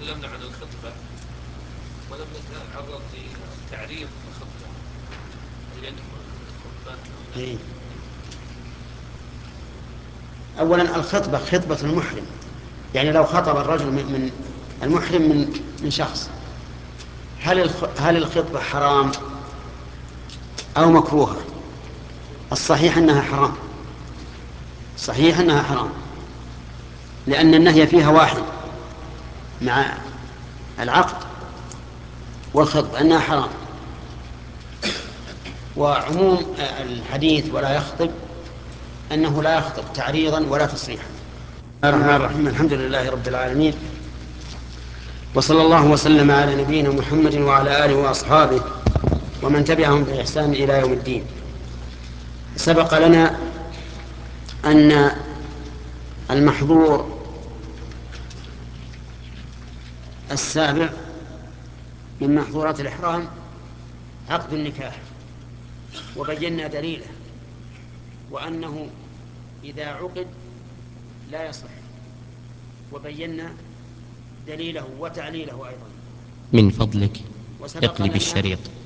تكلمنا عن الخطبة ولم نتعرض لتعريض الخطبة. هل يدخل الخطبة؟ أولا الخطبة خطبة المحرم، يعني لو خطب الرجل من المحرم من شخص، هل الخطبة حرام أو مكروهة؟ الصحيح أنها حرام، صحيح أنها حرام، لأن النهي فيها واحد مع العقد والخطبة أنها حرام. وعموم الحديث ولا يخطب أنه لا يخطب تعريضا ولا تصريحا. الرحمن الرحيم، الحمد لله رب العالمين، وصلى الله وسلم على نبينا محمد وعلى آله وأصحابه ومن تبعهم بإحسان إلى يوم الدين. سبق لنا أن المحظور السابع من محظورات الإحرام عقد النكاح، وبينا دليله وأنه إذا عقد لا يصح، وبينا دليله وتعليله أيضا. من فضلك اقلب الشريط.